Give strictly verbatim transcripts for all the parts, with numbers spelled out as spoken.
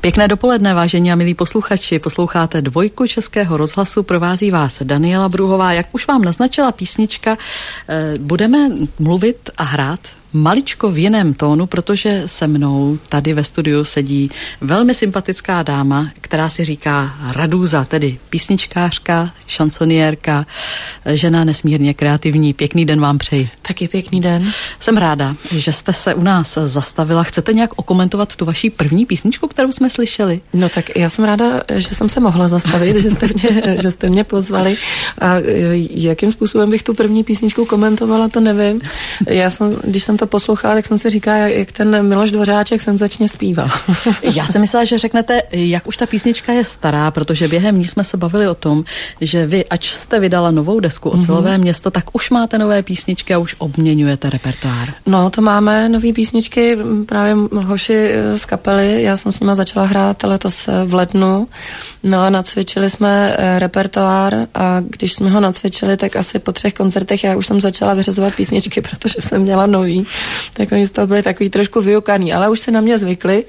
Pěkné dopoledne, vážení a milí posluchači. Posloucháte Dvojku Českého rozhlasu, provází vás Daniela Bruhová. Jak už vám naznačila písnička, budeme mluvit a hrát maličko v jiném tónu, protože se mnou tady ve studiu sedí velmi sympatická dáma, která si říká Radúza, tedy písničkářka, šansoniérka, žena nesmírně kreativní. Pěkný den vám přeji. Taky pěkný den. Jsem ráda, že jste se u nás zastavila. Chcete nějak okomentovat tu vaši první písničku, kterou jsme slyšeli? No tak já jsem ráda, že jsem se mohla zastavit, že jste mě, že jste mě pozvali. A jakým způsobem bych tu první písničku komentovala, to nevím. Já jsem, když jsem to poslouchala, tak jsem si říkala, jak ten Miloš Dvořáček senzačně zpíval. Já jsem myslela, že řeknete, jak už ta písnička je stará, protože během ní jsme se bavili o tom, že vy, ač jste vydala novou desku Ocelové mm-hmm. město, tak už máte nové písničky a už obměňujete repertoár. No, to máme nový písničky, právě hoši z kapely, já jsem s nima začala hrát letos v lednu, no a nacvičili jsme repertoár a když jsme ho nacvičili, tak asi po třech koncertech já už jsem začala vyřazovat písničky, protože jsem měla nový. Tak oni z toho byli takový trošku vyukaný, ale už se na mě zvykli,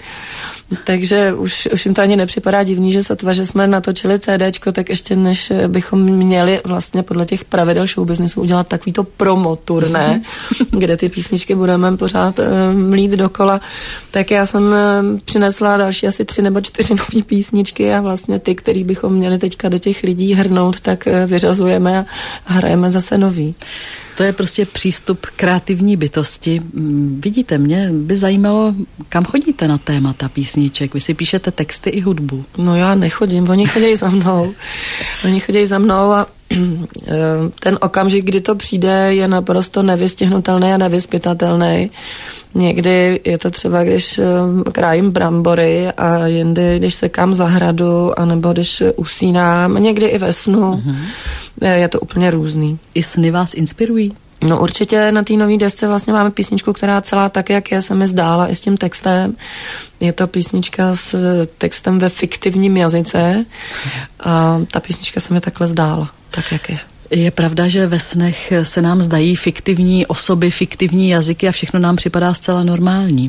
takže už, už jim to ani nepřipadá divný, že sotva, že jsme natočili CDčko, tak ještě než bychom měli vlastně podle těch pravidel showbiznisu udělat takovýto promo turné, kde ty písničky budeme pořád uh, mlít dokola, tak já jsem uh, přinesla další asi tři nebo čtyři nový písničky a vlastně ty, který bychom měli teďka do těch lidí hrnout, tak uh, vyřazujeme a hrajeme zase nový. To je prostě přístup kreativní bytosti. Vidíte, mě by zajímalo, kam chodíte na témata písniček. Vy si píšete texty i hudbu. No já nechodím, oni chodí za mnou. Oni chodí za mnou a ten okamžik, kdy to přijde, je naprosto nevystihnutelný a nevyzpytatelný. Někdy je to třeba, když krájím brambory a jindy, když sekám zahradu, anebo když usínám, někdy i ve snu. Mm-hmm. Je to úplně různý. I sny vás inspirují? No určitě na té nový desce vlastně máme písničku, která celá tak, jak je, se mi zdála i s tím textem. Je to písnička s textem ve fiktivním jazyce a ta písnička se mi takhle zdála, tak jak je. Je pravda, že ve snech se nám zdají fiktivní osoby, fiktivní jazyky a všechno nám připadá zcela normální.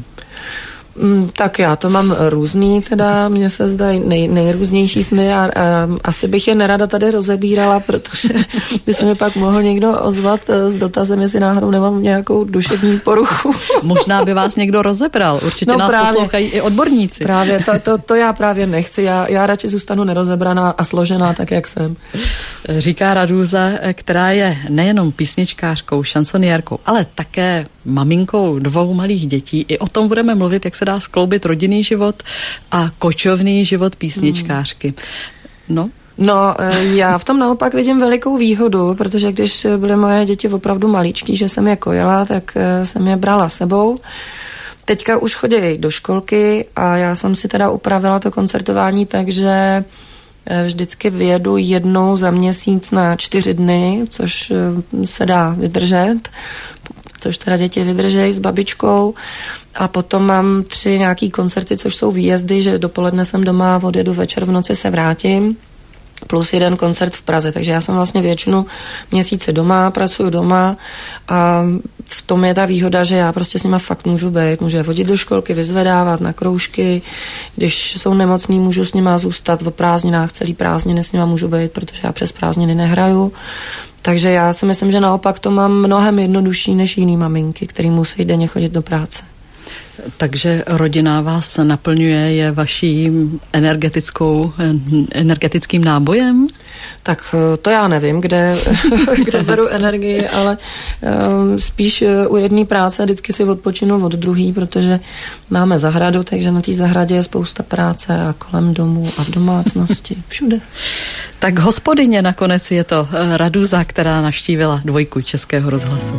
Tak já to mám různý, teda mně se zdají nej, nejrůznější sny a, a asi bych je nerada tady rozebírala, protože by se mi pak mohl někdo ozvat s dotazem, jestli náhodou nemám nějakou duševní poruchu. Možná by vás někdo rozebral, určitě no nás právě poslouchají i odborníci. Právě, to, to, to já právě nechci, já, já radši zůstanu nerozebraná a složená tak, jak jsem. Říká Radúza, která je nejenom písničkářkou, šansoniérkou, ale také maminkou dvou malých dětí. I o tom budeme mluvit, jak se dá skloubit rodinný život a kočovný život písničkářky. No. No, já v tom naopak vidím velikou výhodu, protože když byly moje děti opravdu maličký, že jsem je kojila, tak jsem je brala sebou. Teďka už chodí do školky a já jsem si teda upravila to koncertování, takže vždycky vyjedu jednou za měsíc na čtyři dny, což se dá vydržet, což teda děti vydržejí s babičkou. A potom mám tři nějaký koncerty, což jsou výjezdy, že dopoledne jsem doma, odjedu večer, v noci se vrátím. Plus jeden koncert v Praze, takže já jsem vlastně většinu měsíce doma, pracuju doma a v tom je ta výhoda, že já prostě s nima fakt můžu být, můžu je vodit do školky, vyzvedávat na kroužky, když jsou nemocní, můžu s nima zůstat v prázdninách, celý prázdniny s nima můžu být, protože já přes prázdniny nehraju. Takže já si myslím, že naopak to mám mnohem jednodušší než jiný maminky, který musí denně chodit do práce. Takže rodina vás naplňuje, je vaší energetickou, energetickým nábojem? Tak to já nevím, kde, kde beru energii, ale um, spíš u jedné práce vždycky si odpočinu od druhý, protože máme zahradu, takže na té zahradě je spousta práce a kolem domu a v domácnosti, všude. Tak hospodyně nakonec je to Radúza, která navštívila Dvojku Českého rozhlasu.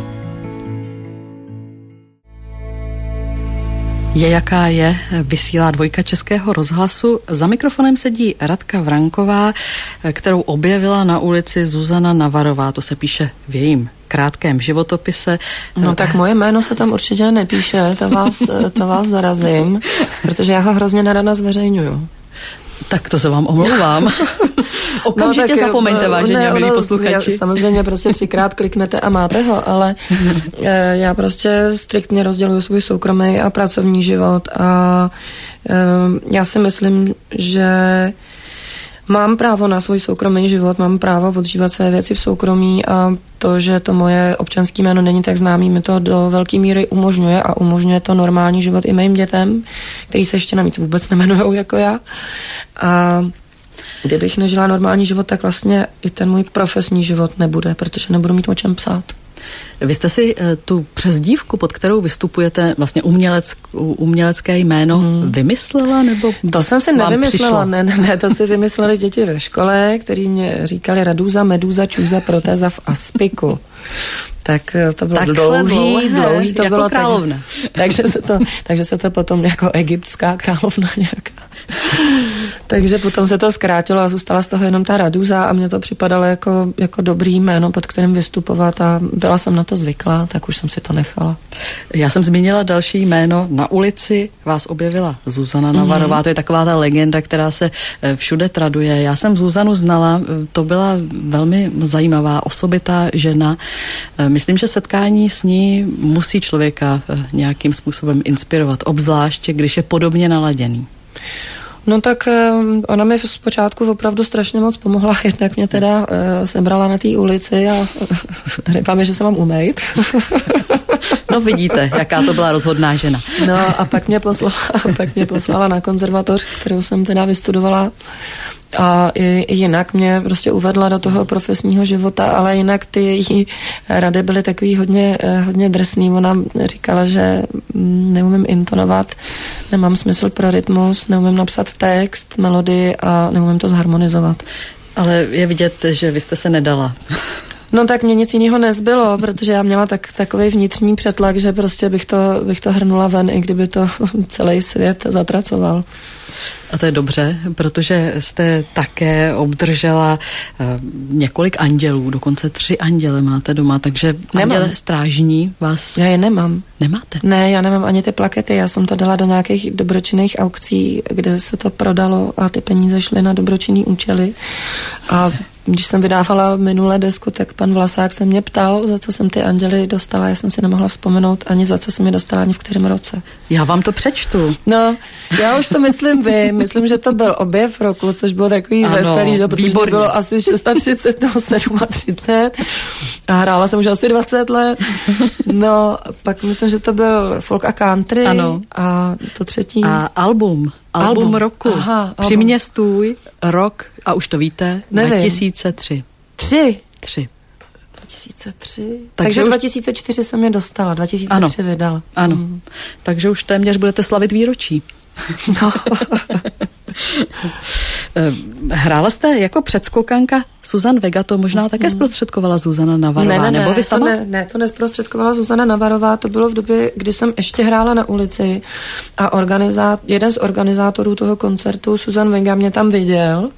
Je jaká je, vysílá Dvojka Českého rozhlasu. Za mikrofonem sedí Radka Vranková, kterou objevila na ulici Zuzana Navarová. To se píše v jejím krátkém životopise. No tak moje jméno se tam určitě nepíše, to vás, to vás zarazím, protože já ho hrozně nerada zveřejňuju. Tak to se vám omlouvám. Okamžitě no, zapomeňte, vážení a milí posluchači. Samozřejmě prostě třikrát kliknete a máte ho, ale já prostě striktně rozděluji svůj soukromý a pracovní život a já si myslím, že mám právo na svůj soukromý život, mám právo odžívat své věci v soukromí a to, že to moje občanské jméno není tak známý, mi to do velké míry umožňuje a umožňuje to normální život i mým dětem, který se ještě navíc vůbec nemenujou jako já. A kdybych nežila normální život, tak vlastně i ten můj profesní život nebude, protože nebudu mít o čem psát. Vy jste si tu přezdívku, pod kterou vystupujete, vlastně umělec, umělecké jméno, hmm. vymyslela? Nebo to jsem si nevymyslela, ne, ne, ne, to si vymysleli děti ve škole, který mě říkali Radúza, Medúza, Čůza, Protéza v Aspiku. Tak to bylo Takhle dlouhý, dlouhé, dlouhý to jako bylo královna. Tak, takže, se to, takže se to potom jako egyptská královna nějaká. Takže potom se to zkrátilo a zůstala z toho jenom ta Radúza a mně to připadalo jako, jako dobrý jméno, pod kterým vystupovat a byla jsem na to zvyklá, tak už jsem si to nechala. Já jsem zmínila další jméno. Na ulici vás objevila Zuzana Navarová, mm-hmm. to je taková ta legenda, která se všude traduje. Já jsem Zuzanu znala, to byla velmi zajímavá, osobitá žena. Myslím, že setkání s ní musí člověka nějakým způsobem inspirovat, obzvláště když je podobně naladěný. No tak ona mi zpočátku opravdu strašně moc pomohla, jednak mě teda uh, sebrala na té ulici a řekla mi, že se mám umejt. No vidíte, jaká to byla rozhodná žena. No a pak mě poslala, pak mě poslala na konzervatoř, kterou jsem teda vystudovala a i, jinak mě prostě uvedla do toho profesního života, ale jinak ty její rady byly takový hodně, hodně drsný. Ona říkala, že neumím intonovat, nemám smysl pro rytmus, neumím napsat text, melodii a neumím to zharmonizovat. Ale je vidět, že vy jste se nedala. No tak mě nic jiného nezbylo, protože já měla tak, takový vnitřní přetlak, že prostě bych to, bych to hrnula ven, i kdyby to celý svět zatracoval. A to je dobře, protože jste také obdržela uh, několik andělů, dokonce tři anděle máte doma, takže nemám. Anděle strážní vás... Já je nemám. Nemáte? Ne, já nemám ani ty plakety, já jsem to dala do nějakých dobročinných aukcí, kde se to prodalo a ty peníze šly na dobročinný účely a když jsem vydávala minulé desku, tak pan Vlasák se mě ptal, za co jsem ty anděly dostala. Já jsem si nemohla vzpomenout ani za co jsem je dostala, ani v kterém roce. Já vám to přečtu. No, já už to myslím vy. Myslím, že to byl objev roku, což bylo takový ano, veselý, že? Protože výborně. Bylo asi třicet šest nebo třicet sedm a hrála jsem už asi dvacet let. No, pak myslím, že to byl folk a country ano. A to třetí. A album. Album, album roku. Aha, Při mně stůj, rok, a už to víte, Nevím. dva tisíce tři. Tři? Tři. dva tisíce tři. Takže, Takže už... dva tisíce čtyři jsem je dostala, dva tisíce tři ano. vydala. Ano, hmm. Takže už téměř budete slavit výročí. No. Hrála jste jako předskokanka Suzanne Vega, to možná také zprostředkovala Zuzana Navarová, ne, ne, nebo vy sama? Ne, ne, to nezprostředkovala Zuzana Navarová, to bylo v době, kdy jsem ještě hrála na ulici a organizát, jeden z organizátorů toho koncertu, Suzanne Vega, mě tam viděl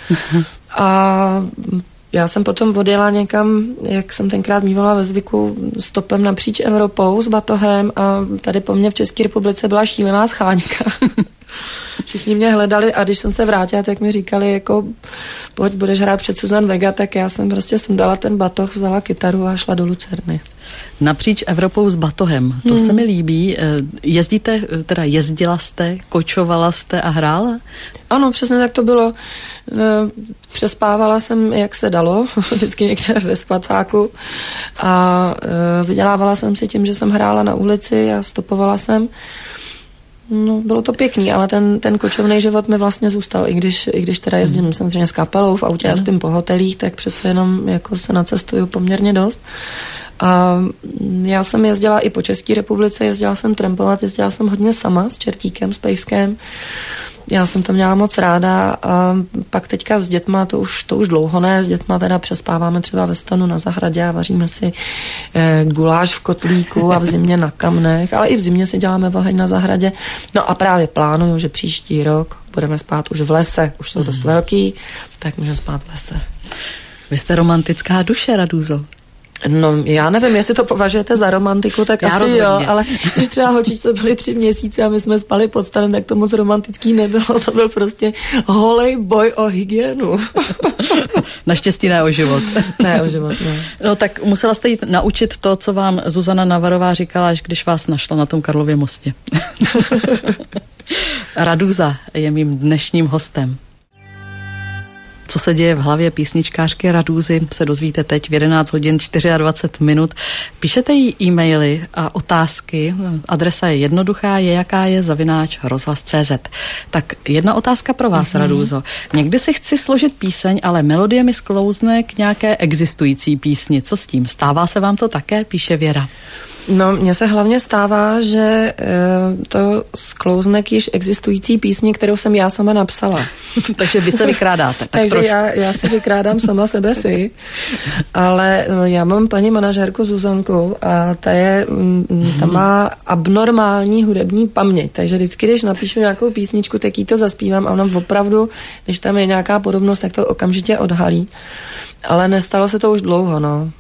a já jsem potom odjela někam, jak jsem tenkrát mývala ve zvyku, stopem napříč Evropou s batohem a tady po mně v České republice byla šílená scháňka. Všichni mě hledali a když jsem se vrátila, tak mi říkali, jako pojď, budeš hrát před Suzanne Vega, tak já jsem prostě sundala ten batoh, vzala kytaru a šla do Lucerny. Napříč Evropou s batohem, to hmm. se mi líbí. Jezdíte, teda jezdila jste, kočovala jste a hrála? Ano, přesně tak to bylo. Přespávala jsem, jak se dalo, vždycky někde ve spacáku a vydělávala jsem si tím, že jsem hrála na ulici a stopovala jsem. No, bylo to pěkný, ale ten, ten kočovný život mi vlastně zůstal, i když, i když teda jezdím hmm. samozřejmě s kapelou v autě a spím po hotelích, tak přece jenom jako se nacestuju poměrně dost. A já jsem jezdila i po České republice, jezdila jsem trampovat, jezdila jsem hodně sama s Čertíkem, s Pejskem. Já jsem to měla moc ráda a pak teďka s dětma, to už, to už dlouho ne, s dětma teda přespáváme třeba ve stanu na zahradě a vaříme si eh, guláš v kotlíku a v zimě na kamnech, ale i v zimě si děláme oheň na zahradě. No a právě plánuju, že příští rok budeme spát už v lese, už jsou dost velký, tak můžeme spát v lese. Vy jste romantická duše, Radúzo. No, já nevím, jestli to považujete za romantiku, tak já asi rozhodně. jo, ale když třeba holčičce byly tři měsíce a my jsme spali pod stanem, tak to moc romantický nebylo, to byl prostě holej boj o hygienu. Naštěstí ne o život. Ne o život, ne. No tak musela jste jít naučit to, co vám Zuzana Navarová říkala, až když vás našla na tom Karlově mostě. Radúza je mým dnešním hostem. Co se děje v hlavě písničkářky Radúzy, se dozvíte teď v jedenáct hodin dvacet čtyři minut. Píšete jí e-maily a otázky. Adresa je jednoduchá, je jaká je zavináč rozhlas tečka cé zet. Tak jedna otázka pro vás, mm-hmm. Radúzo. Někdy si chci složit píseň, ale melodie mi sklouzne k nějaké existující písni. Co s tím? Stává se vám to také? Píše Věra. No, mně se hlavně stává, že e, to sklouzne k již existující písni, kterou jsem já sama napsala. Takže vy se vykrádáte. Tak Takže já, já se vykrádám sama sebe si, ale já mám paní manažérku Zuzanku a ta, je, ta má abnormální hudební paměť, takže vždycky, když napíšu nějakou písničku, tak jí to zaspívám a ona opravdu, když tam je nějaká podobnost, tak to okamžitě odhalí. Ale nestalo se to už dlouho, no.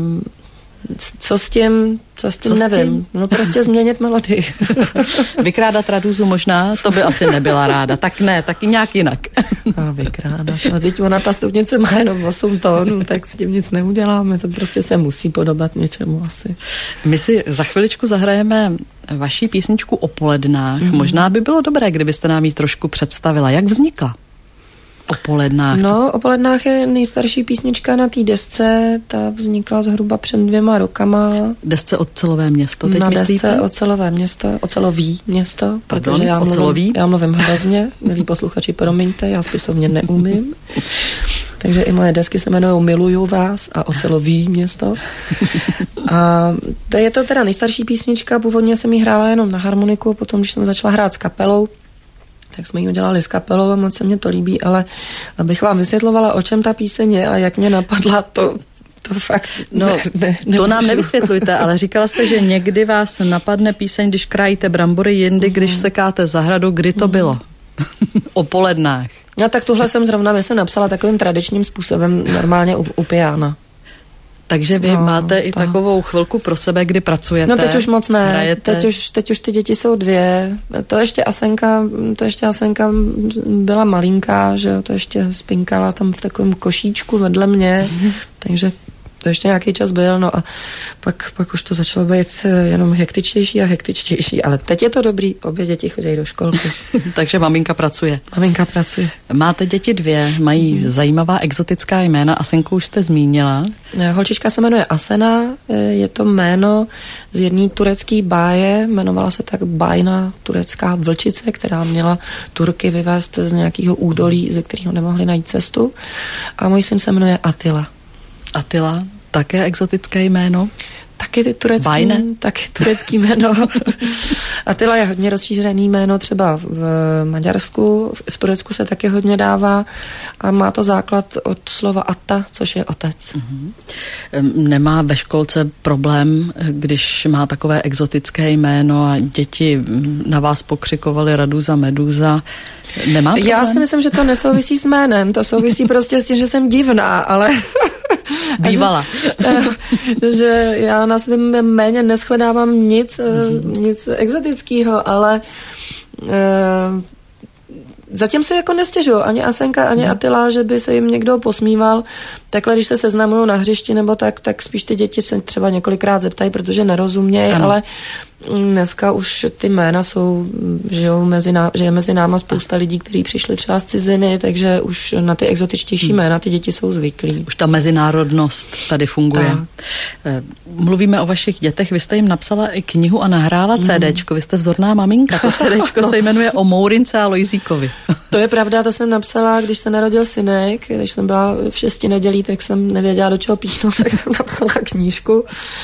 Co s tím, co s tím co nevím. S tím? No prostě změnit melodii. Vykrádat Radúzu možná, to by asi nebyla ráda. Tak ne, taky nějak jinak. No, vykrádat. No, teď ona ta stupnice má jenom osm tónů, tak s tím nic neuděláme. To prostě se musí podobat něčemu asi. My si za chviličku zahrajeme vaši písničku O polednách. Mm-hmm. Možná by bylo dobré, kdybyste nám ji trošku představila. Jak vznikla? O polednách. No, O polednách je nejstarší písnička na té desce, ta vznikla zhruba před dvěma rokama. Desce Ocelové město, teď na myslíte? Na desce Ocelové město, Ocelový město, Pardon, protože já ocelový? mluvím, já mluvím hrozně, milí posluchači, promiňte, já spisovně neumím. Takže i moje desky se jmenují Miluju vás a Ocelový město. A to je to teda nejstarší písnička, původně jsem ji hrála jenom na harmoniku, potom, když jsem začala hrát s kapelou, tak jsme ji udělali s kapelou a moc se mě to líbí, ale abych vám vysvětlovala, o čem ta píseň je a jak mě napadla, to, to fakt no, ne, ne, to nám nevysvětlujte, ale říkala jste, že někdy vás napadne píseň, když krájíte brambory, jindy, mm. když sekáte zahradu, kdy to mm. bylo? O polednách. No tak tuhle jsem zrovna, myslím, napsala takovým tradičním způsobem, normálně u, u piana. Takže vy no, máte i to. takovou chvilku pro sebe, kdy pracujete. No teď už moc ne, hrajete. Teď už, teď už ty děti jsou dvě. To ještě Asenka, to ještě Asenka byla malinká, že jo, to ještě spinkala tam v takovém košíčku vedle mě, mm-hmm. takže to ještě nějaký čas byl, no a pak, pak už to začalo být jenom hektičtější a hektičtější, ale teď je to dobrý, obě děti chodí do školky. Takže maminka pracuje. Maminka pracuje. Máte děti dvě, mají mm. zajímavá exotická jména, Asenku už jste zmínila. Holčička se jmenuje Asena, je to jméno z jedné turecké báje, jmenovala se tak bájna turecká vlčice, která měla Turky vyvést z nějakého údolí, ze kterého nemohli najít cestu, a můj syn se jmenuje Attila. Attila, také exotické jméno? Taky ty turecký, Bajne. taky turecký jméno. Attila je hodně rozšířený jméno třeba v Maďarsku, v Turecku se taky hodně dává a má to základ od slova Atta, což je otec. Mm-hmm. Nemá ve školce problém, když má takové exotické jméno a děti na vás pokřikovaly Radúza, Medúza? Nemá problém? Já si myslím, že to nesouvisí s jménem, to souvisí prostě s tím, že jsem divná, ale... Bývala. že, že já na svém jméně neschledávám nic, mm-hmm. nic exotického, ale e, zatím se jako nestěžuju. Ani Asenka, ani mm. Attila, že by se jim někdo posmíval. Takhle, když se seznamují na hřišti nebo tak, tak spíš ty děti se třeba několikrát zeptají, protože nerozumějí, ale dneska už ty jména jsou, že, jo, mezi ná, že je mezi náma spousta lidí, kteří přišli třeba z ciziny, takže už na ty exotičtější jména ty děti jsou zvyklí. Už ta mezinárodnost tady funguje. Tak. Mluvíme o vašich dětech, vy jste jim napsala i knihu a nahrála mm. CDčko, vy jste vzorná maminka, to CDčko no. se jmenuje O Mourince a Lojzíkovi. To je pravda, to jsem napsala, když se narodil synek, když jsem byla v šesti nedělí, tak jsem nevěděla, do čeho píchnout, tak jsem napsala knížku.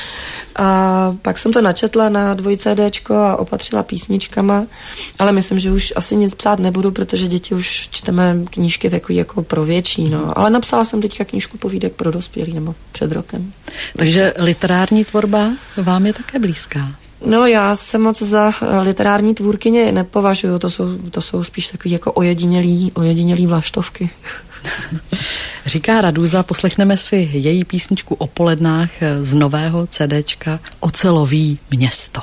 A pak jsem to načetla na dvoj CDčko a opatřila písničkama, ale myslím, že už asi nic psát nebudu, protože děti už čteme knížky takový jako pro větší, no. Ale napsala jsem teďka knížku povídek pro dospělý, nebo před rokem. Takže literární tvorba vám je také blízká? No, já se moc za literární tvůrkyně nepovažuju, to jsou, to jsou spíš takový jako ojedinělý, ojedinělý vlaštovky. Říká Raduza, poslechneme si její písničku o polednách z nového CDčka Ocelový město.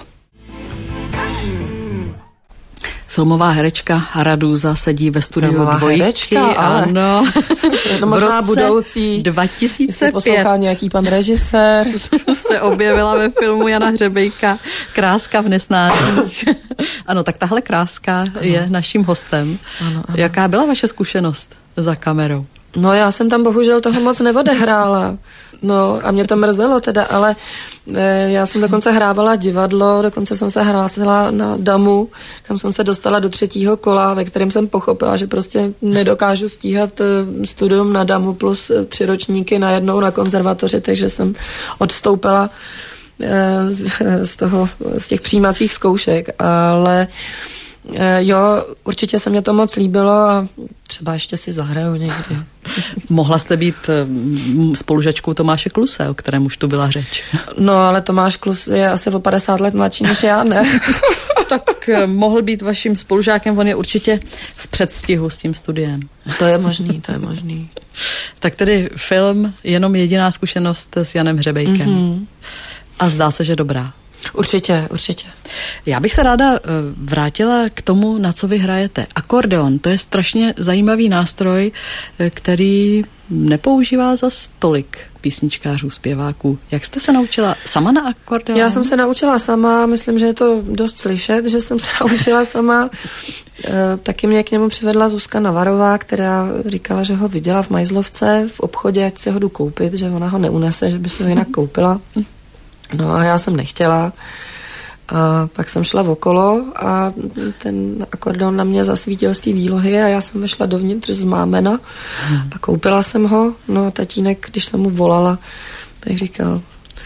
Filmová herečka Raduza sedí ve studiu Filmová Dvojky. Herečka, ale ano. No, možná budoucí. dva tisíce pět poslouchá nějaký pan režisér. Se objevila ve filmu Jana Hřebejka Kráska v nesnázích. Ano, tak tahle Kráska ano. je naším hostem. Ano, ano. Jaká byla vaše zkušenost za kamerou? No já jsem tam bohužel toho moc neodehrála. No a mě to mrzelo teda, ale e, já jsem dokonce hrávala divadlo, dokonce jsem se hlásila na damu, kam jsem se dostala do třetího kola, ve kterém jsem pochopila, že prostě nedokážu stíhat e, studium na damu plus e, tři ročníky najednou na konzervatoři, takže jsem odstoupila e, z, z toho, z těch přijímacích zkoušek, ale jo, určitě se mě to moc líbilo a třeba ještě si zahraju někdy. Mohla jste být spolužačkou Tomáše Kluse, o kterém už tu byla řeč. No, ale Tomáš Klus je asi o padesát let mladší než já, ne? Tak mohl být vaším spolužákem, on je určitě v předstihu s tím studiem. To je možný, to je možný. Tak tedy film, jenom jediná zkušenost s Janem Hřebejkem. Mm-hmm. A zdá se, že dobrá. Určitě, určitě. Já bych se ráda vrátila k tomu, na co vy hrajete. Akordeon, to je strašně zajímavý nástroj, který nepoužívá za tolik písničkářů, zpěváků. Jak jste se naučila sama na akordeon? Já jsem se naučila sama, myslím, že je to dost slyšet, že jsem se naučila sama. E, taky mě k němu přivedla Zuzka Navarová, která říkala, že ho viděla v Majzlovce v obchodě, ať si ho jdu koupit, že ona ho neunese, že by se ho jinak koupila. No a já jsem nechtěla. A pak jsem šla okolo a ten akordeon na mě zasvítil z té výlohy a já jsem vešla dovnitř z mámena a koupila jsem ho. No tatínek, když jsem mu volala, tak říkal,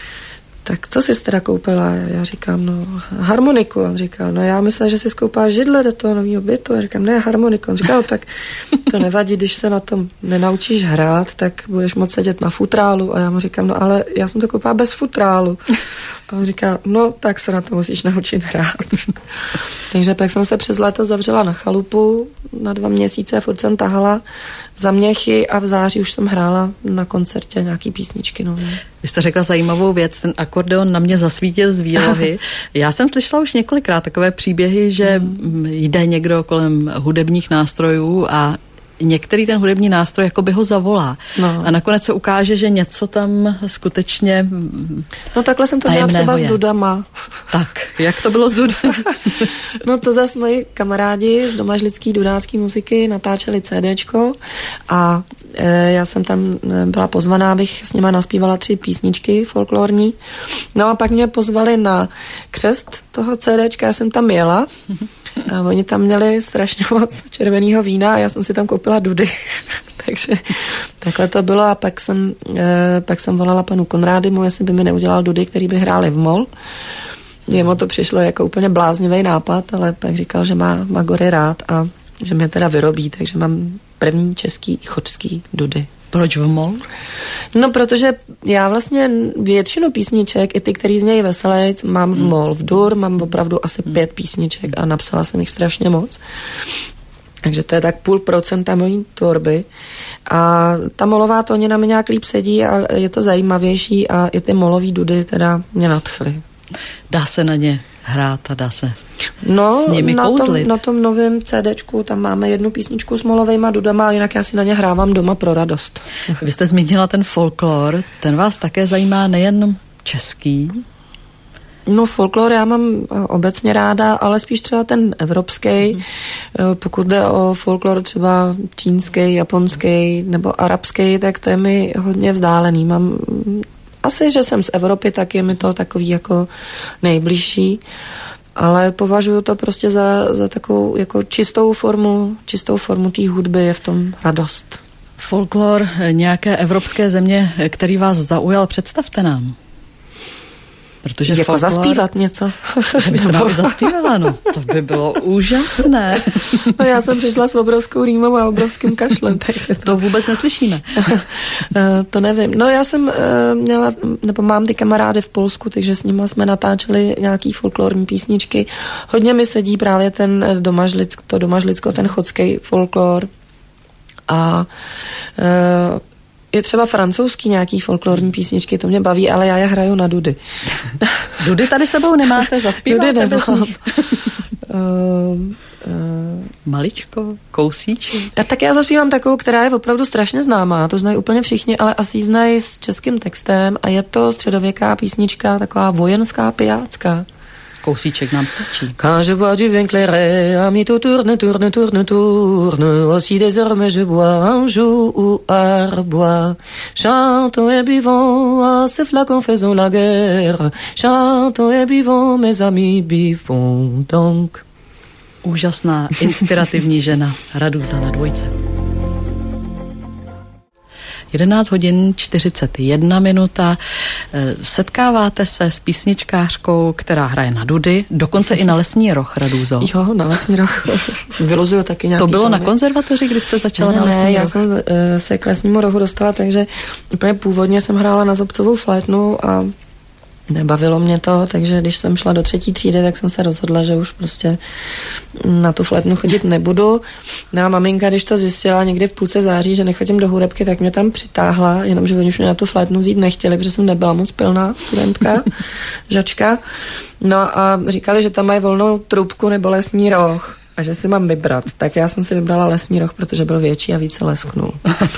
tak co jsi teda koupila? Já říkám, no harmoniku. On říkal, no já myslím, že jsi skoupila židle do toho nového bytu. Já říkám, ne, harmoniku. On říkal, tak to nevadí, když se na tom nenaučíš hrát, tak budeš moct sedět na futrálu. A já mu říkám, no ale já jsem to koupila bez futrálu. A on říká, no tak se na to musíš naučit hrát. Takže pak jsem se přes léto zavřela na chalupu na dva měsíce, furt jsem tahala za měchy a v září už jsem hrála na koncertě nějaký písničky nové. Vy jste řekla zajímavou věc, ten akordeon na mě zasvítil z výlohy. Já jsem slyšela už několikrát takové příběhy, že hmm. jde někdo kolem hudebních nástrojů a některý ten hudební nástroj jako by ho zavolá. No. A nakonec se ukáže, že něco tam skutečně No takhle jsem to měla třeba je. s dudama. Tak, jak to bylo s dudama? No to zase moji kamarádi z domažlický dudácký muziky natáčeli CDčko a e, já jsem tam byla pozvaná, abych s nima naspívala tři písničky folklorní. No a pak mě pozvali na křest toho CDčka, já jsem tam jela. A oni tam měli strašně moc červeného vína a já jsem si tam koupila dudy. Takže takhle to bylo a pak jsem, e, pak jsem volala panu Konrádymu, jestli by mi neudělal dudy, který by hráli v mol. Jemu to přišlo jako úplně bláznivý nápad, ale pak říkal, že má Magory rád a že mě teda vyrobí, takže mám první český chočský dudy. Proč v mol? No, protože já vlastně většinu písniček, i ty, který znějí veselejc, mám v mol. V dur mám opravdu asi pět písniček a napsala jsem jich strašně moc. Takže to je tak půl procenta mojí tvorby. A ta molová tónina mi nějak líp sedí a je to zajímavější a i ty molový dudy teda mě nadchly. Dá se na ně hrát a dá se no, s nimi na kouzlit. Tom, na tom novém CDčku tam máme jednu písničku s molovejma dudama a jinak já si na ně hrávám doma pro radost. Vy jste zmínila ten folklor, ten vás také zajímá nejen český? No folklor já mám obecně ráda, ale spíš třeba ten evropský. Mm. Pokud jde o folklor třeba čínský, japonský nebo arabský, tak to je mi hodně vzdálený. Mám asi, že jsem z Evropy, tak je mi to takový jako nejbližší, ale považuji to prostě za, za takovou jako čistou formu, čistou formu té hudby, je v tom radost. Folklor nějaké evropské země, který vás zaujal, představte nám. Protože jako folklor, zaspívat něco. Že byste nám zaspívala, no. To by bylo úžasné. No já jsem přišla s obrovskou rýmou a obrovským kašlem, takže to... to vůbec neslyšíme. To nevím. No já jsem měla, nebo mám ty kamarády v Polsku, takže s nimi jsme natáčeli nějaký folklorní písničky. Hodně mi sedí právě ten domažlicko, to domažlicko, ten chodský folklor. A je třeba francouzský nějaký folklorní písničky, to mě baví, ale já je hraju na dudy. Dudy tady sebou nemáte, zaspíváte bez nich? uh, uh, Maličko, kousíček. A tak já zaspívám takovou, která je opravdu strašně známá, to znají úplně všichni, ale asi ji znají s českým textem a je to středověká písnička, taková vojenská pijácka. Kousíček nám stačí. Quand je bois du vin clairé, ami tout tourne, tourne, tourne, tourne, aussi désormais je bois un jour ou arbois. Chantons et buvons, à ces flacons faisons la guerre. Chantons et buvons, mes amis, buvons donc. Úžasná, inspirativní žena, Raduza na dvojce. jedenáct hodin čtyřicet jedna minuta. Setkáváte se s písničkářkou, která hraje na dudy, dokonce i na lesní roh, Radúzo. Jo, na lesní roh. Vyluzuju taky nějaký. To bylo tóny. Na konzervatoři, kdy jste začala ne, na lesní ne, roh? já jsem uh, se k lesnímu rohu dostala, takže úplně původně jsem hrála na zobcovou flétnu a nebavilo mě to, takže když jsem šla do třetí třídy, tak jsem se rozhodla, že už prostě na tu flétnu chodit nebudu. No a maminka, když to zjistila někdy v půlce září, že nechodím do hudebky, tak mě tam přitáhla, jenomže oni už mě na tu flétnu vzít nechtěli, protože jsem nebyla moc pilná studentka, žačka. No a říkali, že tam mají volnou trubku nebo lesní roh a že si mám vybrat. Tak já jsem si vybrala lesní roh, protože byl větší a více lesknul.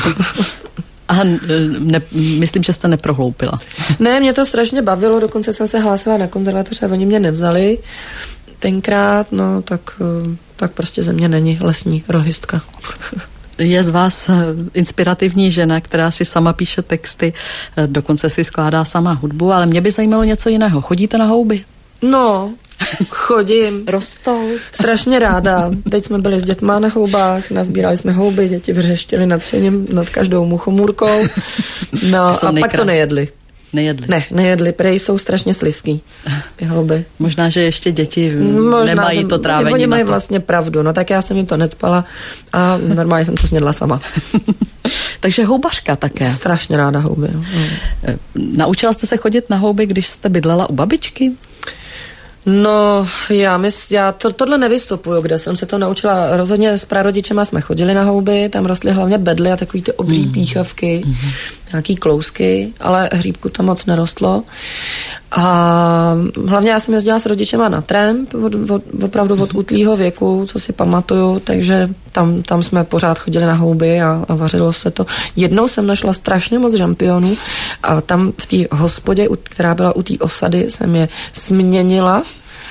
A ne, myslím, že jste neprohloupila. Ne, mě to strašně bavilo, dokonce jsem se hlásila na konzervatoř a oni mě nevzali tenkrát, no tak, tak prostě ze mě není lesní rohistka. Je z vás inspirativní žena, která si sama píše texty, dokonce si skládá sama hudbu, ale mě by zajímalo něco jiného. Chodíte na houby? No, chodím. Rostou. Strašně ráda. Teď jsme byli s dětma na houbách, nazbírali jsme houby, děti vřeštily nad třením, nad každou muchomůrkou. No a nejkrás. pak to nejedli. Nejedli? Ne, nejedli, prej jsou strašně slizký, ty houby. Možná, že ještě děti Možná, nemají to trávení. Oni mají na to. vlastně pravdu, no tak já jsem jim to necpala a normálně jsem to snědla sama. Takže houbařka také. Strašně ráda houby. No. Naučila jste se chodit na houby, když jste bydlela u babičky? No, já, mys, já to, tohle nevystupuju, kde jsem se to naučila. Rozhodně s prarodičema jsme chodili na houby, tam rostly hlavně bedly a takový ty obří mm. píchavky, mm. nějaký klousky, ale hříbku tam moc nerostlo. A hlavně já jsem jezdila s rodičema na tramp, od, od, opravdu od útlýho věku, co si pamatuju, takže tam, tam jsme pořád chodili na houby a, a vařilo se to. Jednou jsem našla strašně moc žampionů a tam v té hospodě, která byla u té osady, jsem je směnila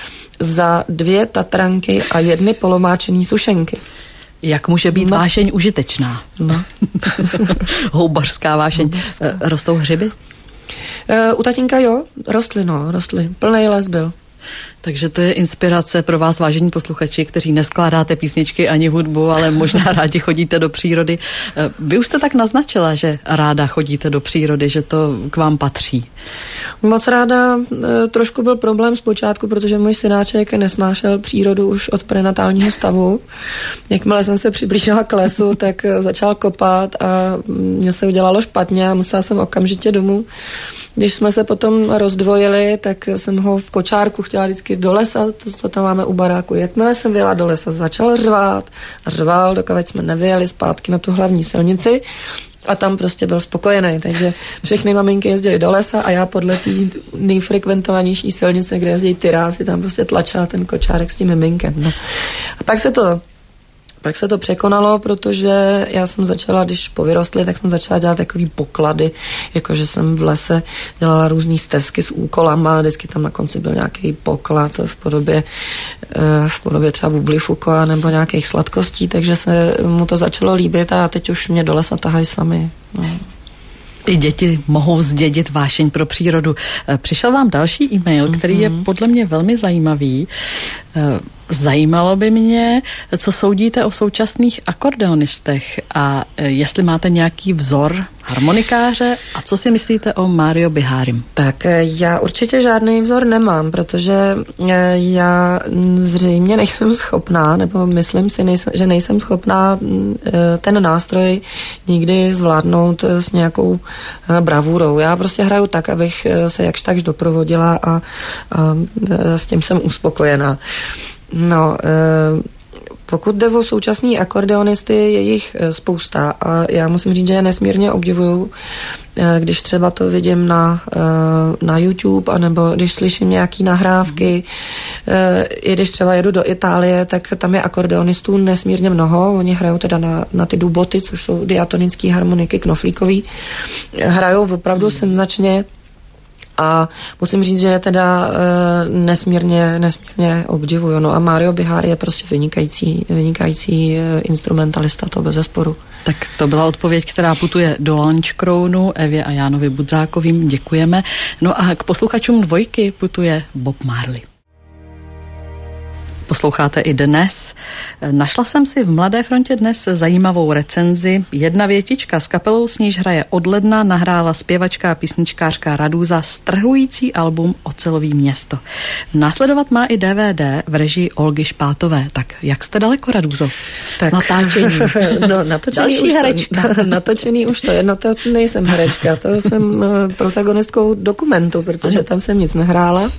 za dvě tatranky a jedny polomáčený sušenky. Jak může být no. vášeň užitečná? No. Houbařská vášeň. Houbařská. Rostou hřiby? U tatínka jo, rostly, no, rostly. Plnej les byl. Takže to je inspirace pro vás, vážení posluchači, kteří neskládáte písničky ani hudbu, ale možná rádi chodíte do přírody. Vy už jste tak naznačila, že ráda chodíte do přírody, že to k vám patří. Moc ráda, trošku byl problém zpočátku, protože můj synáček nesnášel přírodu už od prenatálního stavu. Jakmile jsem se přiblížila k lesu, tak začal kopat a mně se udělalo špatně a musela jsem okamžitě domů. Když jsme se potom rozdvojili, tak jsem ho v kočárku chtěla vždycky do lesa, to, to tam máme u baráku. Jakmile jsem vyjela do lesa, začal řvát a řval, dokud jsme nevyjeli zpátky na tu hlavní silnici a tam prostě byl spokojený. Takže všechny maminky jezdily do lesa a já podle té nejfrekventovanější silnice, kde jezdí tyráci, tam prostě tlačila ten kočárek s tím miminkem. No. A pak se to Pak se to překonalo, protože já jsem začala, když povyrostly, tak jsem začala dělat takový poklady, jakože jsem v lese dělala různý stezky s úkolama, vždycky tam na konci byl nějaký poklad v podobě, v podobě třeba bublifuko nebo nějakých sladkostí, takže se mu to začalo líbit a teď už mě do lesa tahají sami. No. I děti mohou zdědit vášeň pro přírodu. Přišel vám další e-mail, který mm-hmm. je podle mě velmi zajímavý. Zajímalo by mě, co soudíte o současných akordeonistech a jestli máte nějaký vzor harmonikáře a co si myslíte o Mário Bihárim? Tak já určitě žádný vzor nemám, protože já zřejmě nejsem schopná, nebo myslím si, že nejsem schopná ten nástroj nikdy zvládnout s nějakou bravurou. Já prostě hraju tak, abych se jakž takž doprovodila a, a s tím jsem uspokojená. No, Pokud jde o současný akordeonisty, je jich spousta a já musím říct, že je nesmírně obdivuju, když třeba to vidím na, na YouTube, anebo když slyším nějaký nahrávky, mm. i když třeba jedu do Itálie, tak tam je akordeonistů nesmírně mnoho, oni hrajou teda na, na ty duboty, což jsou diatonické harmoniky knoflíkový, hrajou opravdu mm. senzačně. A musím říct, že je teda e, nesmírně, nesmírně obdivuju. No a Mario Bihar je prostě vynikající, vynikající e, instrumentalista, to bezesporu. Tak to byla odpověď, která putuje do Lančkrounu. Evě a Jánovi Budzákovým děkujeme. No a k posluchačům dvojky putuje Bob Marley. Posloucháte i dnes. Našla jsem si v Mladé frontě dnes zajímavou recenzi. Jedna větička s kapelou, s níž hraje od ledna, nahrála zpěvačka a písničkářka Raduza strhující album Ocelový město. Následovat má i D V D v režii Olgy Špátové. Tak jak jste daleko, Raduzo? Tak, s natáčením. No, natočený už herečka. To, natočený už to je. No to nejsem herečka, to jsem protagonistkou dokumentu, protože tam jsem nic nehrála.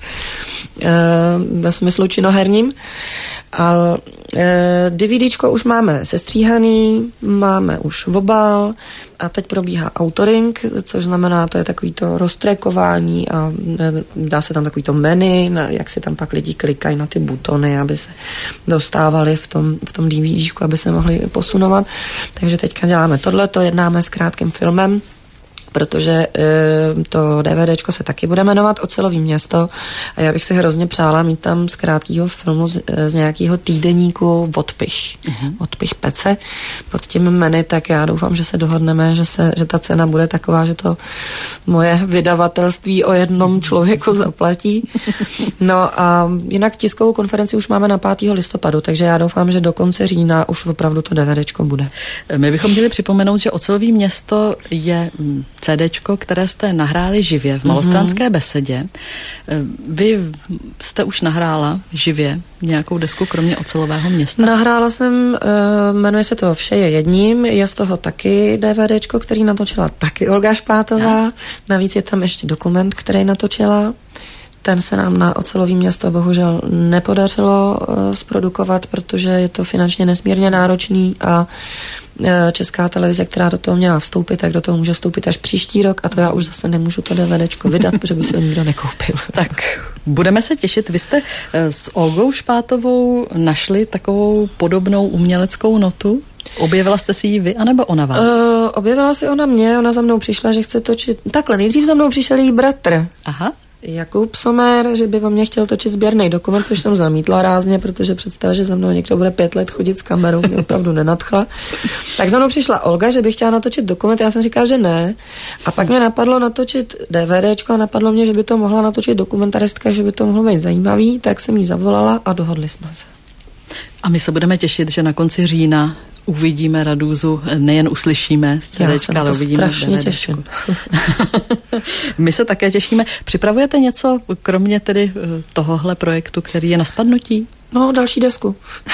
Ve smyslu činoherním. Ale e, DVDčko už máme sestříhaný, máme už obal a teď probíhá autoring, což znamená, to je takový to roztrekování a dá se tam takový to menu, na, jak si tam pak lidi klikají na ty butony, aby se dostávali v tom, v tom DVDčku, aby se mohli posunovat. Takže teďka děláme tohleto, jednáme s krátkým filmem, protože e, to DVDčko se taky bude jmenovat Ocelový město a já bych si hrozně přála mít tam z krátkého filmu z, z nějakého týdeníku odpich. Uh-huh. Odpich pece pod tím jmeny, tak já doufám, že se dohodneme, že, se, že ta cena bude taková, že to moje vydavatelství o jednom člověku zaplatí. No a jinak tiskovou konferenci už máme na pátého listopadu, takže já doufám, že do konce října už opravdu to DVDčko bude. My bychom měli připomenout, že Ocelový město je CDčko, které jste nahráli živě v Malostranské besedě. Vy jste už nahrála živě nějakou desku, kromě Ocelového města? Nahrála jsem, jmenuje se to Vše je jedním, je z toho taky DVDčko, který natočila taky Olga Špátová. Ja. Navíc je tam ještě dokument, který natočila. Ten se nám na Ocelový město bohužel nepodařilo uh, zprodukovat, protože je to finančně nesmírně náročný a uh, Česká televize, která do toho měla vstoupit, tak do toho může vstoupit až příští rok a to já už zase nemůžu to DVDčko vydat, protože by se ho nikdo nekoupil. Tak budeme se těšit. Vy jste s Olgou Špátovou našli takovou podobnou uměleckou notu? Objevila jste si ji vy, anebo ona vás? Uh, objevila si ona mě, ona za mnou přišla, že chce točit. Takhle, nejdřív za mnou přišel její bratr. Aha. Jakub Sommer, že by o mě chtěl točit sběrný dokument, což jsem zamítla rázně, protože představa, že za mnou někdo bude pět let chodit s kamerou, mě opravdu nenadchla. Tak za mnou přišla Olga, že by chtěla natočit dokument, já jsem říkala, že ne. A pak mě napadlo natočit DVDčko a napadlo mě, že by to mohla natočit dokumentaristka, že by to mohlo být zajímavý, tak jsem jí zavolala a dohodli jsme se. A my se budeme těšit, že na konci října uvidíme Raduzu, nejen uslyšíme z CDčka, ale uvidíme strašně těším. My se také těšíme. Připravujete něco, kromě tedy tohohle projektu, který je na spadnutí? No, další desku.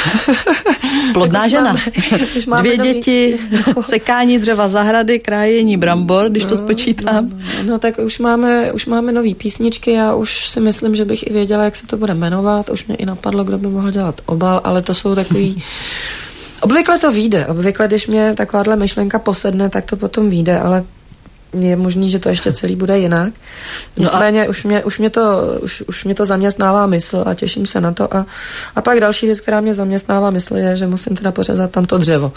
Plodná žena. Máme, máme Dvě nový... děti, no. Sekání dřeva zahrady, krájení brambor, když no, to spočítám. No, no, no tak už máme, už máme nový písničky, já už si myslím, že bych i věděla, jak se to bude jmenovat. Už mě i napadlo, kdo by mohl dělat obal, ale to jsou takový... Obvykle to vyjde. Obvykle, když mě takováhle myšlenka posedne, tak to potom vyjde, ale je možný, že to ještě celý bude jinak. Nicméně no a... už, mě, už, mě to, už, už mě to zaměstnává mysl a těším se na to. A, a pak další věc, která mě zaměstnává mysl, je, že musím teda pořezat tam to dřevo.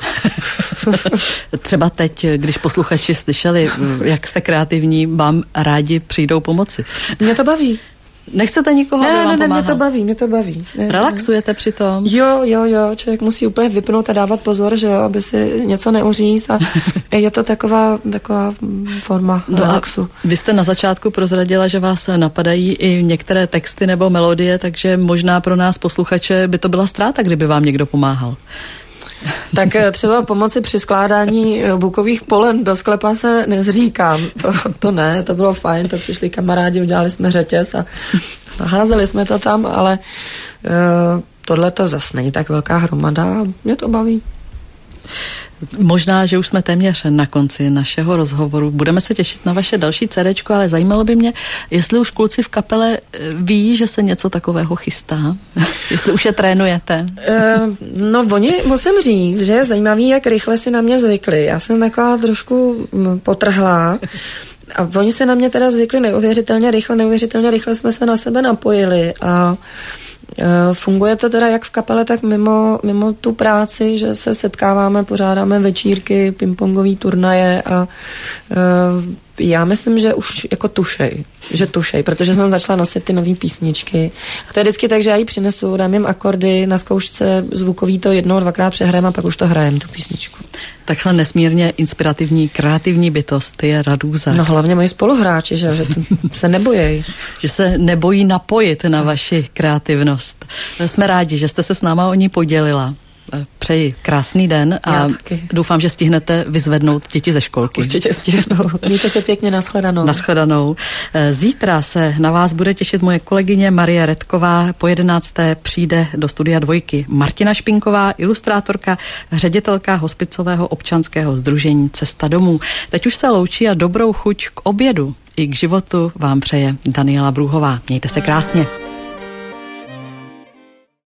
Třeba teď, když posluchači slyšeli, jak jste kreativní, vám rádi přijdou pomoci. Mě to baví. Nechcete nikoho, ne, aby vám ne, ne, pomáhal? mě to baví, mě to baví. Ne, Relaxujete při tom? Jo, jo, jo, člověk musí úplně vypnout a dávat pozor, že jo, aby si něco neuříz a je to taková, taková forma no relaxu. Vy jste na začátku prozradila, že vás napadají i některé texty nebo melodie, takže možná pro nás posluchače by to byla ztráta, kdyby vám někdo pomáhal. Tak třeba pomoci při skládání bukových polen do sklepa se nezříkám. To, to ne, to bylo fajn, to přišli kamarádi, udělali jsme řetěz a naházeli jsme to tam, ale uh, tohle to zase není tak velká hromada a mě to baví. Možná, že už jsme téměř na konci našeho rozhovoru. Budeme se těšit na vaše další cédéčko, ale zajímalo by mě, jestli už kluci v kapele ví, že se něco takového chystá. Jestli už je trénujete. Uh, no oni, musím říct, že je zajímavý, jak rychle si na mě zvykli. Já jsem taková trošku potrhlá. A oni se na mě teda zvykli neuvěřitelně rychle, neuvěřitelně rychle jsme se na sebe napojili a funguje to teda jak v kapele, tak mimo, mimo tu práci, že se setkáváme, pořádáme večírky, pingpongový turnaje a uh, já myslím, že už jako tušej, že tušej, protože jsem začala nosit ty nový písničky. A to je vždycky tak, že já ji přinesu, dám jim akordy, na zkoušce zvukový to jednou, dvakrát přehrajem a pak už to hrajem, tu písničku. Takhle nesmírně inspirativní, kreativní bytost je Radúza. No hlavně moji spoluhráči, že, že se nebojí. Že se nebojí napojit na vaši kreativnost. Jsme rádi, že jste se s náma o ní podělila. Přeji krásný den a doufám, že stihnete vyzvednout děti ze školky. Určitě stihnou. Mějte se pěkně, nashledanou. Nashledanou. Zítra se na vás bude těšit moje kolegyně Marie Redková. Po jedenácté přijde do studia Dvojky Martina Špinková, ilustrátorka, ředitelka hospicového občanského sdružení Cesta domů. Teď už se loučí a dobrou chuť k obědu i k životu vám přeje Daniela Brůhová. Mějte se krásně.